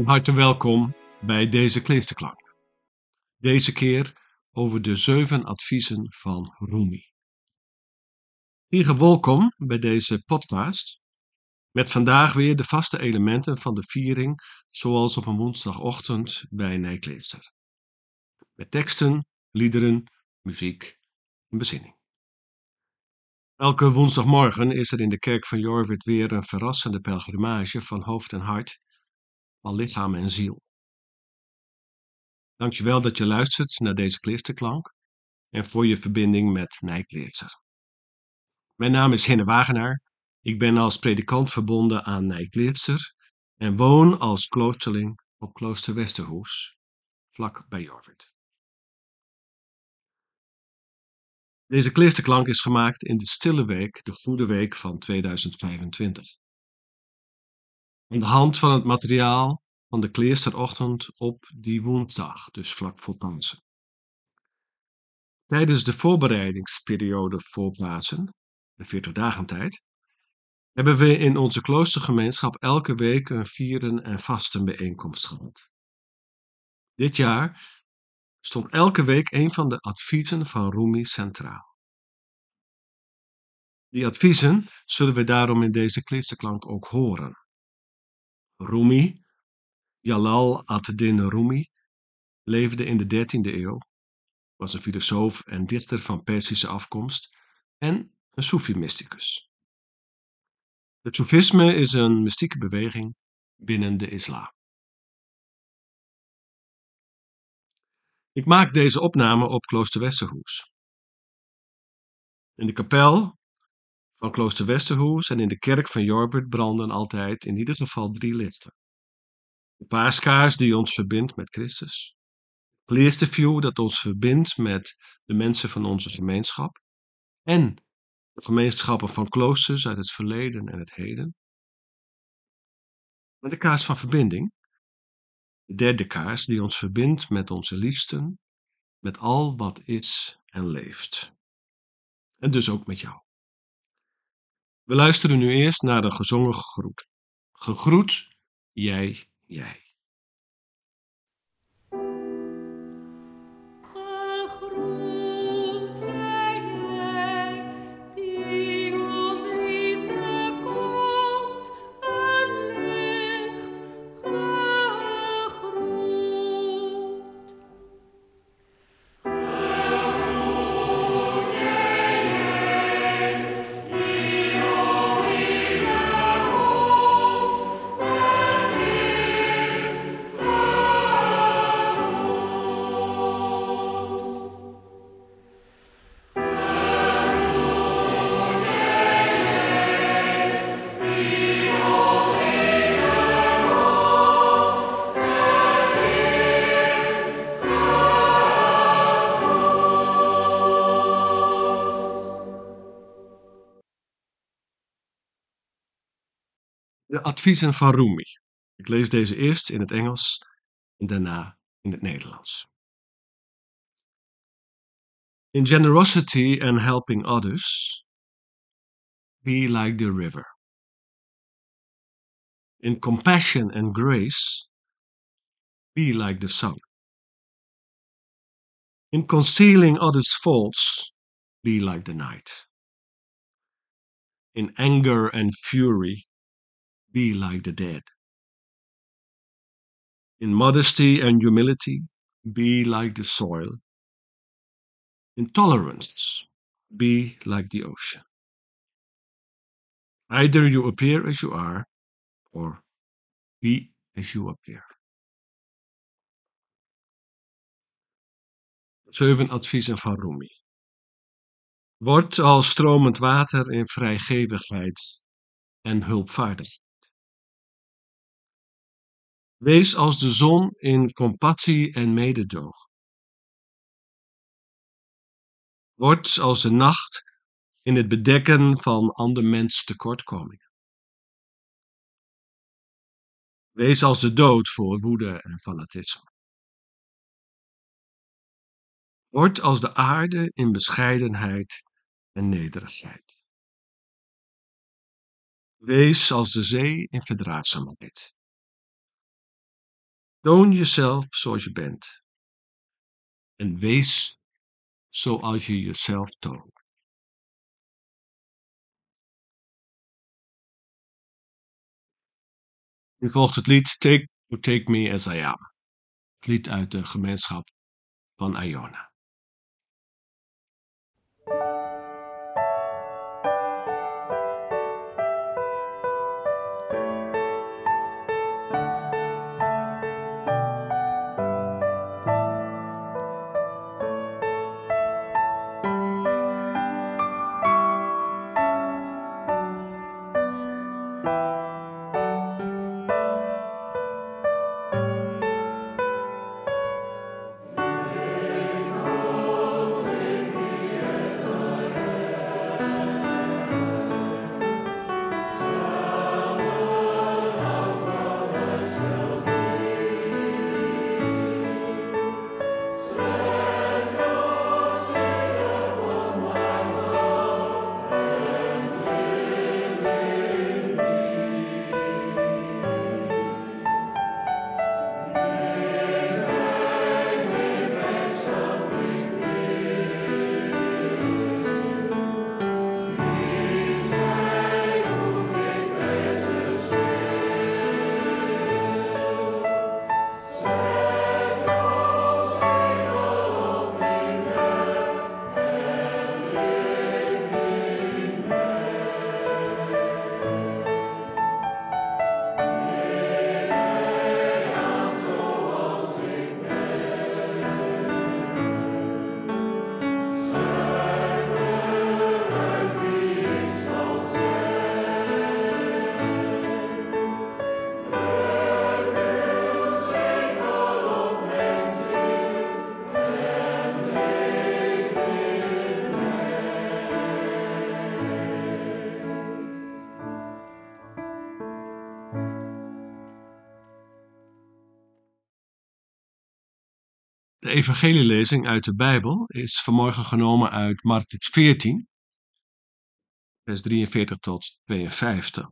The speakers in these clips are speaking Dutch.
Van harte welkom bij deze Kleesterklank. Deze keer over de 7 adviezen van Rumi. Hier welkom bij deze podcast, met vandaag weer de vaste elementen van de viering, zoals op een woensdagochtend bij Nijkleester. Met teksten, liederen, muziek en bezinning. Elke woensdagmorgen is er in de kerk van Jorwert weer een verrassende pelgrimage van hoofd en hart, van lichaam en ziel. Dankjewel dat je luistert naar deze Kleesterklank en voor je verbinding met Nijkleerser. Mijn naam is Hinne Wagenaar. Ik ben als predikant verbonden aan Nijkleerser en woon als kloosterling op klooster Westerhoes, vlak bij Jorwert. Deze Kleesterklank is gemaakt in de stille week, de Goede Week van 2025. Aan de hand van het materiaal van de Kleesterochtend op die woensdag, dus vlak voor Pasen. Tijdens de voorbereidingsperiode voor Pasen, de 40 dagen tijd, hebben we in onze kloostergemeenschap elke week een vieren en vasten bijeenkomst gehad. Dit jaar stond elke week een van de adviezen van Rumi centraal. Die adviezen zullen we daarom in deze Kleesterklank ook horen. Rumi, Jalal ad-Din Rumi, leefde in de 13e eeuw, was een filosoof en dichter van Perzische afkomst en een Soefi-mysticus. Het Soefisme is een mystieke beweging binnen de islam. Ik maak deze opname op klooster Westerhoes. In de kapel van klooster Westerhoes en in de kerk van Jorwert branden altijd in ieder geval 3 lichten. De paaskaars die ons verbindt met Christus. Het kleestervuur dat ons verbindt met de mensen van onze gemeenschap. En de gemeenschappen van kloosters uit het verleden en het heden. En de kaars van verbinding. De derde kaars die ons verbindt met onze liefsten, met al wat is en leeft. En dus ook met jou. We luisteren nu eerst naar de gezongen groet. Gegroet, jij, jij. Gegroet jij, die om liefde komt en licht. Gegroet. De adviezen van Rumi. Ik lees deze eerst in het Engels en daarna in het Nederlands. In generosity and helping others, be like the river. In compassion and grace, be like the sun. In concealing others' faults, be like the night. In anger and fury, be like the dead. In modesty and humility, be like the soil. In tolerance, be like the ocean. Either you appear as you are, or be as you appear. 7 adviezen van Rumi. Word als stromend water in vrijgevigheid en hulpvaardigheid. Wees als de zon in compassie en mededogen. Word als de nacht in het bedekken van ander mens tekortkomingen. Wees als de dood voor woede en fanatisme. Word als de aarde in bescheidenheid en nederigheid. Wees als de zee in verdraagzaamheid. Toon jezelf zoals je bent. En wees zoals je jezelf toont. Nu volgt het lied Take Me As I Am. Het lied uit de gemeenschap van Iona. De evangelielezing uit de Bijbel is vanmorgen genomen uit Markus 14, vers 43 tot 52.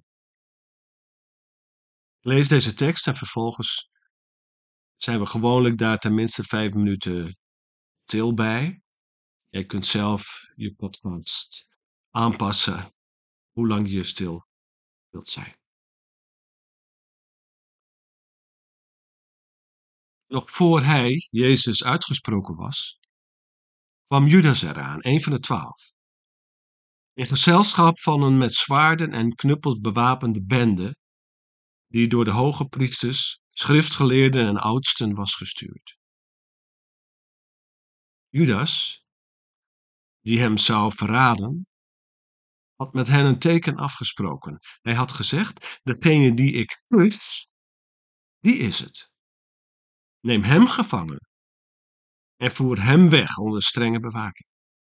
Ik lees deze tekst en vervolgens zijn we gewoonlijk daar tenminste 5 minuten stil bij. Je kunt zelf je podcast aanpassen hoe lang je stil wilt zijn. Nog voor hij, Jezus, uitgesproken was, kwam Judas eraan, een van de 12. In gezelschap van een met zwaarden en knuppels bewapende bende, die door de hoge priesters, schriftgeleerden en oudsten was gestuurd. Judas, die hem zou verraden, had met hen een teken afgesproken. Hij had gezegd: degene die ik kus, die is het. Neem hem gevangen en voer hem weg onder strenge bewaking.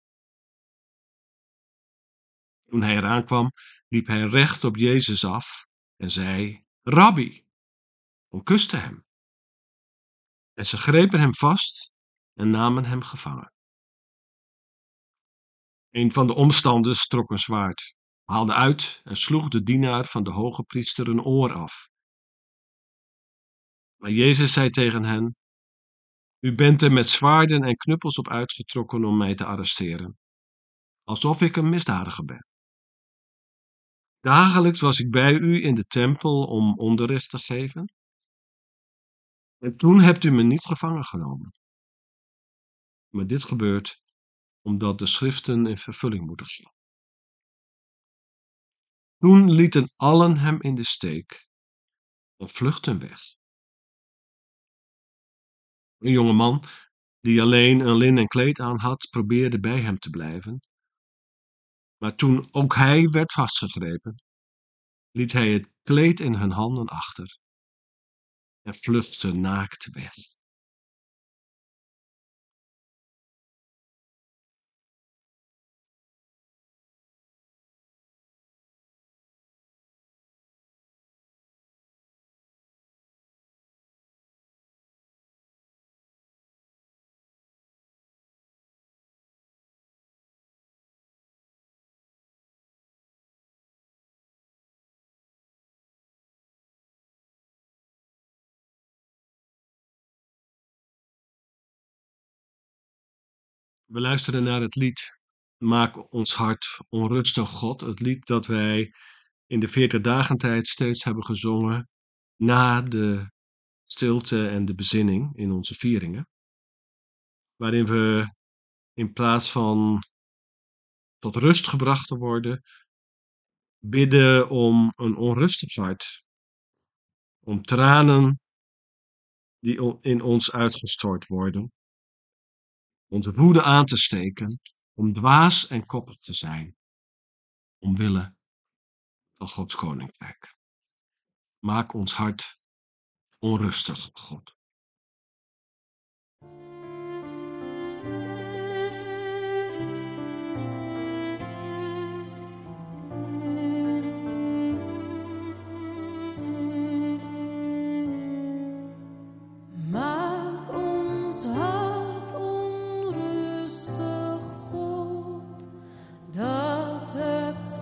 Toen hij eraan kwam, liep hij recht op Jezus af en zei: Rabbi, en kuste hem. En ze grepen hem vast en namen hem gevangen. Een van de omstanders trok een zwaard, haalde uit en sloeg de dienaar van de hoge priester een oor af. Maar Jezus zei tegen hen: U bent er met zwaarden en knuppels op uitgetrokken om mij te arresteren, alsof ik een misdadiger ben. Dagelijks was ik bij u in de tempel om onderricht te geven. En toen hebt u me niet gevangen genomen. Maar dit gebeurt omdat de schriften in vervulling moeten gaan. Toen lieten allen hem in de steek en vluchtten weg. Een jonge man, die alleen een linnen kleed aan had, probeerde bij hem te blijven. Maar toen ook hij werd vastgegrepen, liet hij het kleed in hun handen achter en vluchtte naakt weg. We luisteren naar het lied Maak ons hart onrustig, God. Het lied dat wij in de 40 dagentijd steeds hebben gezongen na de stilte en de bezinning in onze vieringen. Waarin we in plaats van tot rust gebracht te worden, bidden om een onrustig hart. Om tranen die in ons uitgestort worden. Onze woede aan te steken. Om dwaas en koppig te zijn. Omwille van Gods koninkrijk. Maak ons hart onrustig, God. Maak ons hart onrustig, God, dat het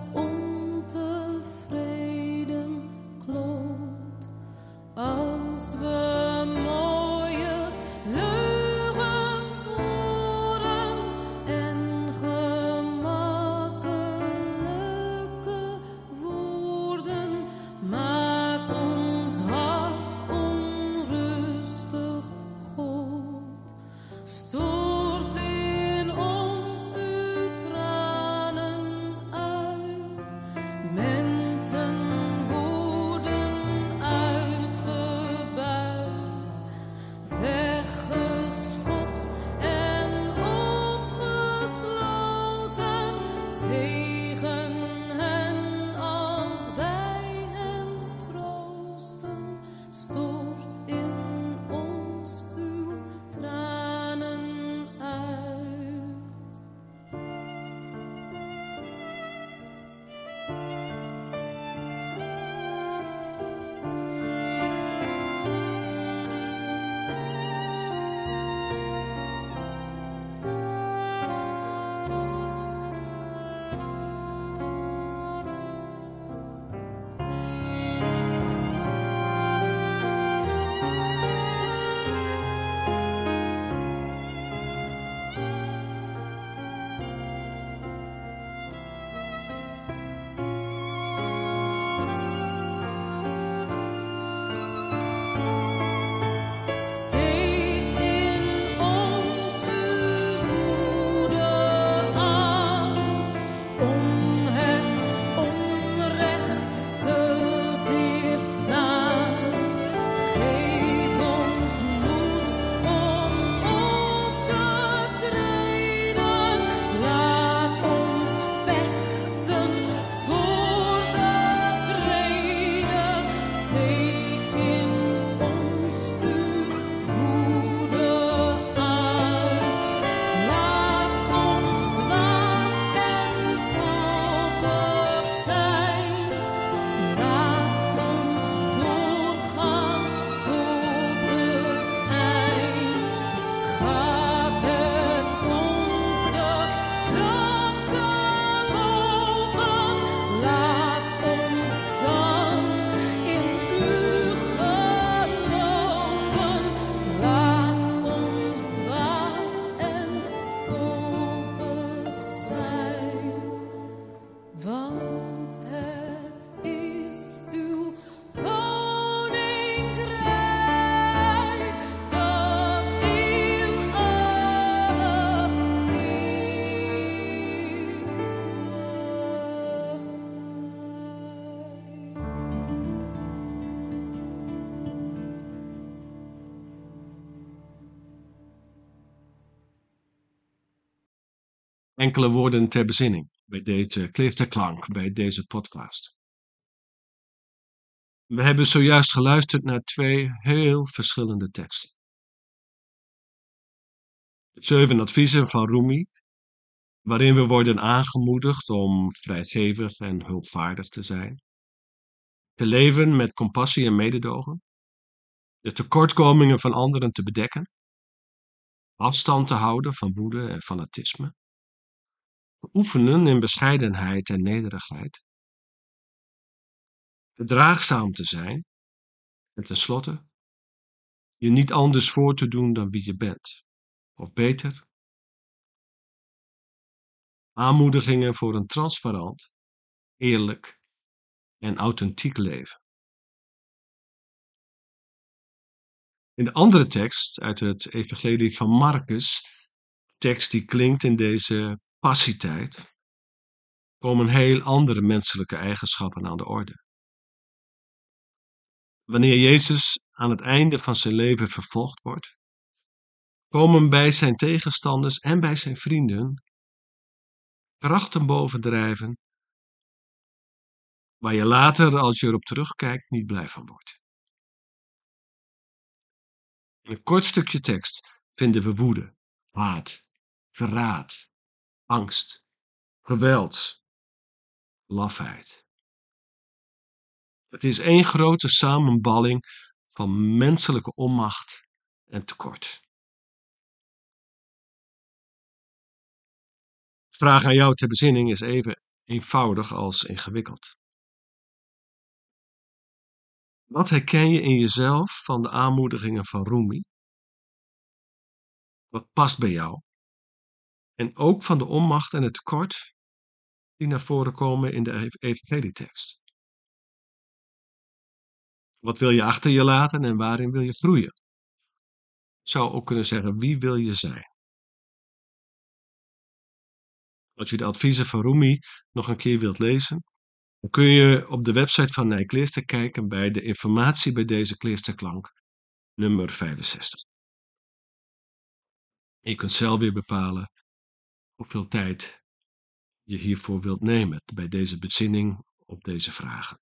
ontevreden klopt. Als we mooie leugens horen en gemakkelijke woorden, maak ons hart onrustig, God. Stort in ons uw tranen uit. Mensen worden uitgebuit, weggeschopt en opgesloten. Zegen hen als wij hen troosten. Stort in ons uw tranen uit. Steek in ons uw woede aan, om het onrecht te weerstaan. Geef ons moed om op te treden. Laat ons vechten voor de vrede. Steek in ons uw woede aan. Laat ons dwaas en koppig zijn. Laat ons doorgaan tot het eind. Gaat het onze krachten boven? Laat ons dan in u geloven. Laat ons dwaas en koppig zijn. Want het is uw koninkrijk dat in alle Enkele woorden ter bezinning bij deze Kleefsterklank, bij deze podcast. We hebben zojuist geluisterd naar 2 heel verschillende teksten. De 7 adviezen van Rumi, waarin we worden aangemoedigd om vrijgevig en hulpvaardig te zijn. Te leven met compassie en mededogen. De tekortkomingen van anderen te bedekken. Afstand te houden van woede en fanatisme. Oefenen in bescheidenheid en nederigheid. Verdraagzaam te zijn. En tenslotte, je niet anders voor te doen dan wie je bent. Of beter, Aanmoedigingen voor een transparant, eerlijk en authentiek leven. In de andere tekst uit het Evangelie van Marcus, tekst die klinkt in deze passietijd, komen heel andere menselijke eigenschappen aan de orde. Wanneer Jezus aan het einde van zijn leven vervolgd wordt, komen bij zijn tegenstanders en bij zijn vrienden krachten bovendrijven waar je later, als je erop terugkijkt, niet blij van wordt. In een kort stukje tekst vinden we woede, haat, verraad, angst, geweld, lafheid. Het is één grote samenballing van menselijke onmacht en tekort. De vraag aan jou ter bezinning is even eenvoudig als ingewikkeld. Wat herken je in jezelf van de aanmoedigingen van Rumi? Wat past bij jou? En ook van de onmacht en het tekort die naar voren komen in de evangelietekst. Wat wil je achter je laten en waarin wil je groeien? Ik zou ook kunnen zeggen, wie wil je zijn? Als je de adviezen van Rumi nog een keer wilt lezen, dan kun je op de website van Nijklisten kijken bij de informatie bij deze Klisterklank, nummer 65. En je kunt zelf weer bepalen hoeveel tijd je hiervoor wilt nemen bij deze bezinning op deze vragen.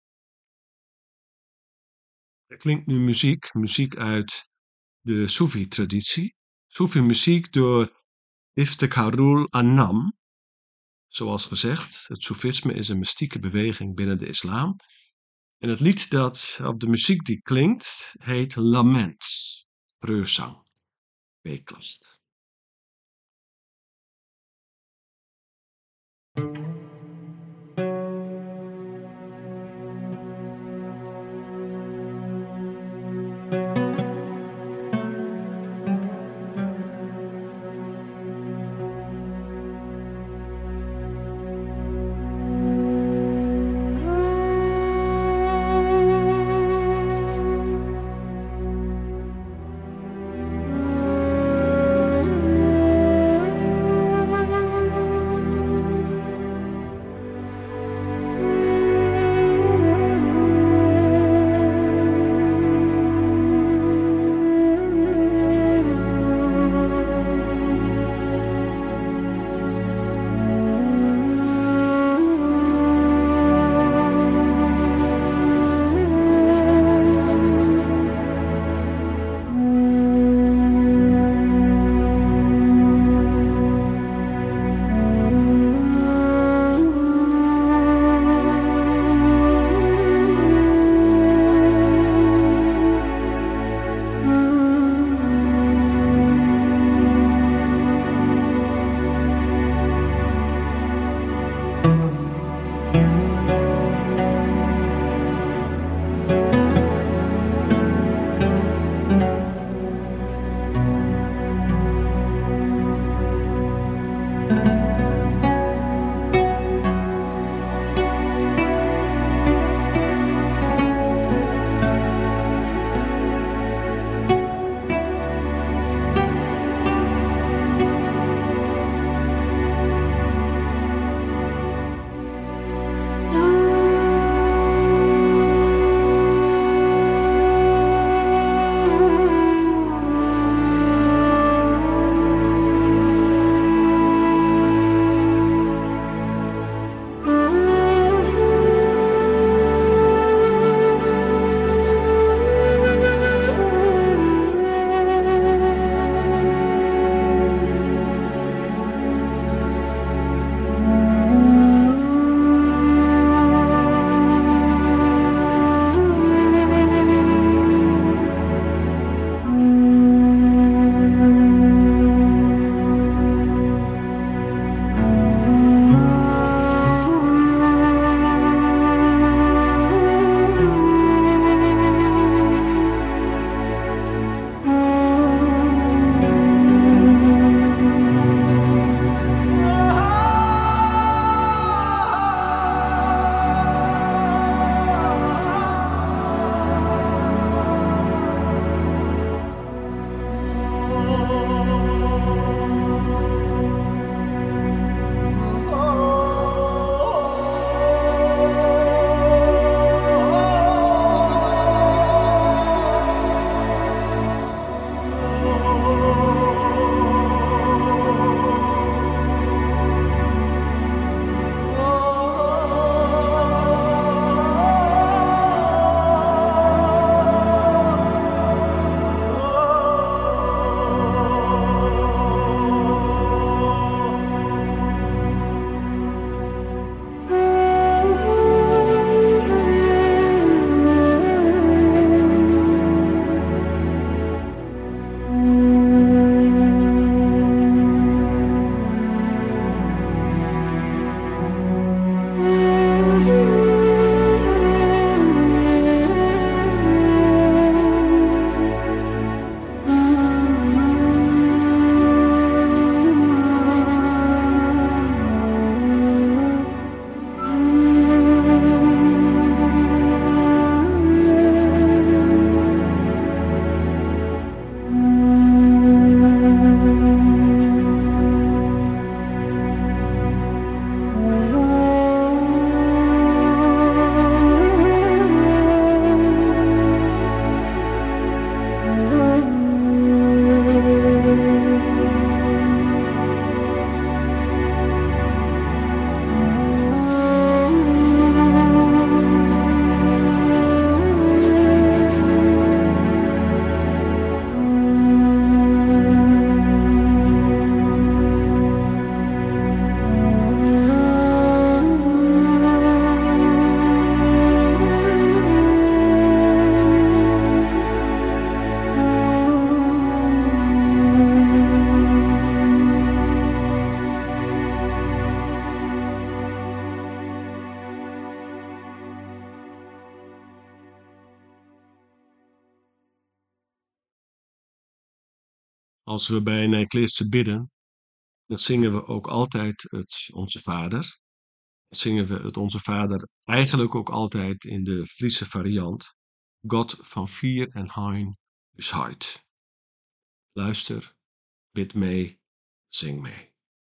Er klinkt nu muziek uit de Soefi-traditie. Soefi-muziek door Iftikharul Anam. Zoals gezegd, het Soefisme is een mystieke beweging binnen de islam. En het lied of de muziek die klinkt, heet Lament, reurzang, weeklacht. Als we bij een Ecliste bidden, dan zingen we ook altijd het Onze Vader. Dan zingen we het Onze Vader eigenlijk ook altijd in de Friese variant. God van vier en hein is heid. Luister, bid mee, zing mee.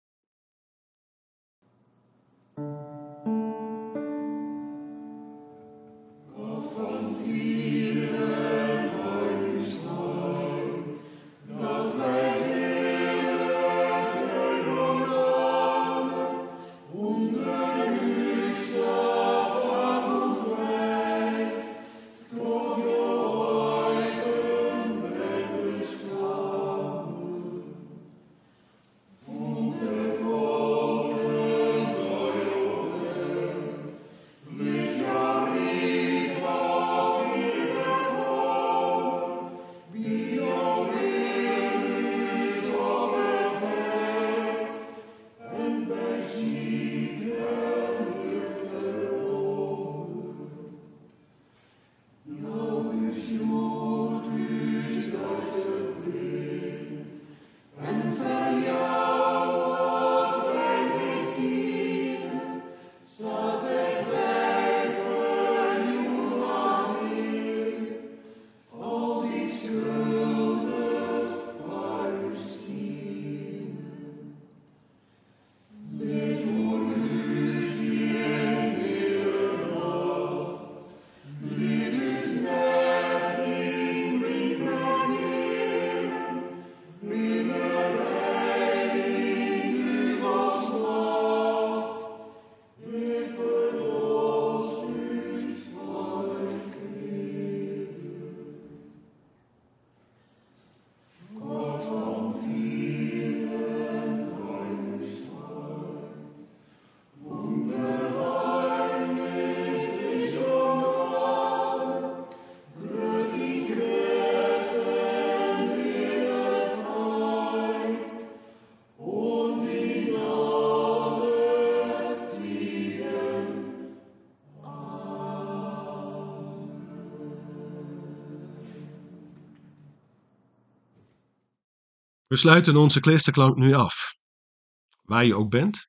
We sluiten onze Kleisterklank nu af. Waar je ook bent,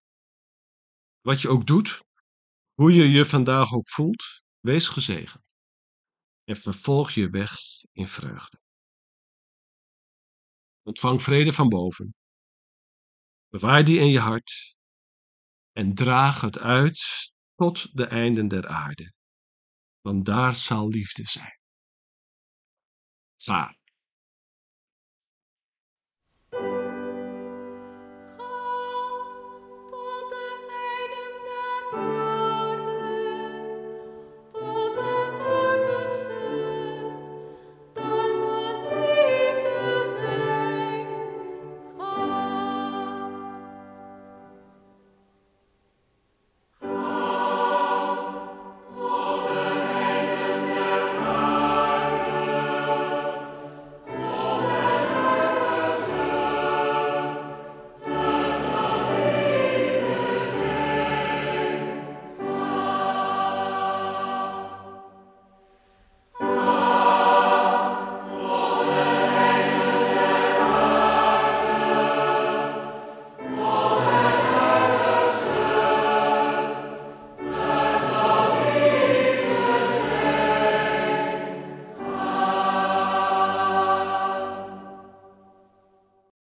wat je ook doet, hoe je je vandaag ook voelt, wees gezegend en vervolg je weg in vreugde. Ontvang vrede van boven, bewaar die in je hart en draag het uit tot de einden der aarde, want daar zal liefde zijn. Ga.